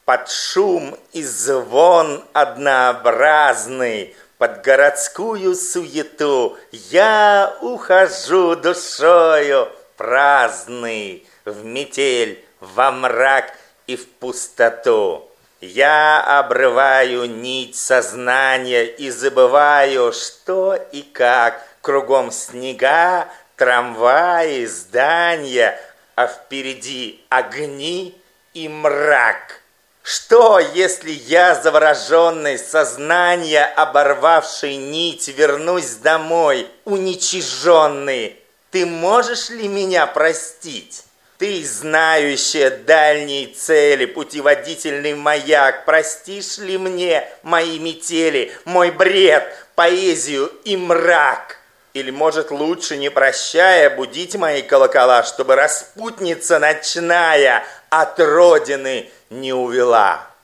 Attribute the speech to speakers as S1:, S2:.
S1: Под шум и звон однообразный, под городскую суету я ухожу душою праздный в метель, во мрак и в пустоту. Я обрываю нить сознания и забываю, что и как. Кругом снега, трамваи, здания, а впереди огни и мрак. Что, если я, завороженный сознания, оборвавший нить, вернусь домой, уничиженный? Ты можешь ли меня простить? Ты, знающая дальние цели, путеводительный маяк, простишь ли мне мои метели, мой бред, поэзию и мрак? Или, может, лучше, не прощая, будить мои колокола, чтобы распутница ночная от родины не увела?